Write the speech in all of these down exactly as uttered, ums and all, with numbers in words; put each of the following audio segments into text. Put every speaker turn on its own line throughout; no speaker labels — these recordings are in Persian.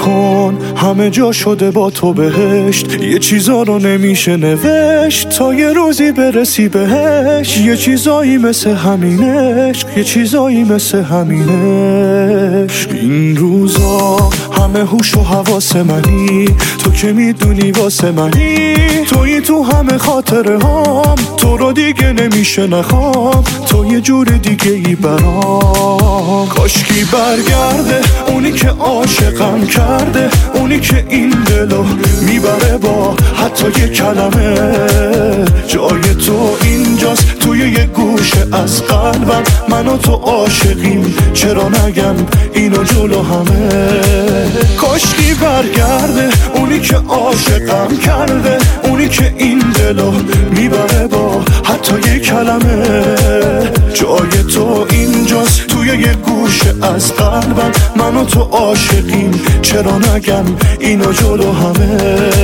کن، همه جا شده با تو بهشت. یه چیزا رو نمیشه نوشت تا یه روزی برسی بهش. یه چیزایی مثل همینش، یه چیزایی مثل همینش. این روزا همه هوش و حواس منی، تو که میدونی واسه منی. تویی تو همه خاطره هام، تو رو دیگه نمیشه نخوام، تو یه جور دیگه ای برام. کاشکی برگرده اونی که عاشقم کرده، اونی که این دلو میبره با حتی یه کلمه. جای تو اینجاست توی یه گوشه از قلبم، من و تو عاشقیم چرا نگم اینو جلو همه. کاشکی برگرده اونی که عاشقم کرده، اونی که این دلو میبره با حتی یه کلمه. جای تو اینجاست توی یه گوشه از قلبم، من و تو عاشقیم چرا نگم اینو جلو همه.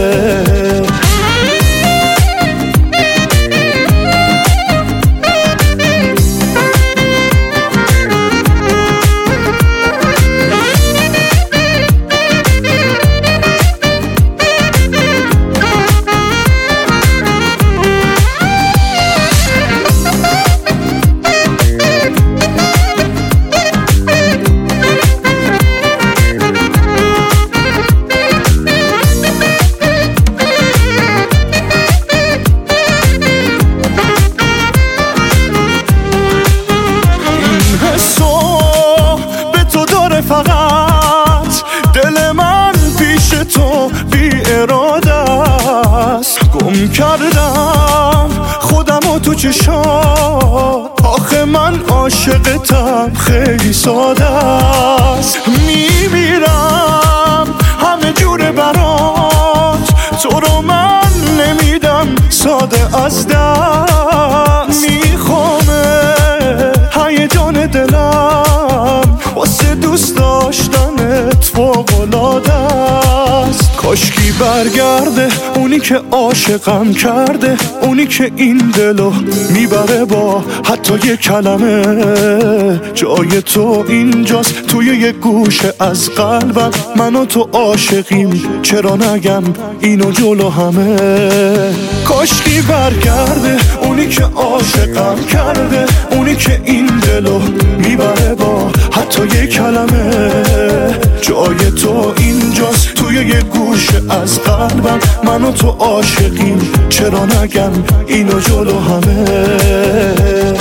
فقط دل من پیش تو بی اراده است. گم کردم خودم و تو چشات، آخه من عاشقتم خیلی ساده است. میمیرم همه جوره برات، تو رو من نمیدم ساده از دست. میخوامه هیجان دلم واسه دوست داشتنت فوق‌العاده است. کاشکی برگرده اونی که عاشقم کرده، اونی که این دلو میبره با حتی یه کلمه. جای تو اینجاست توی یه گوشه از قلبم، من و تو عاشقیم چرا نگم اینو جلو همه. کاشکی برگرده اونی که عاشقم کرده، اونی که این دلو میبره با حتی یه کلمه. جای تو اینجاست توی یه گوشه از قلبم، من و تو عاشقیم چرا نگم اینو جلو همه.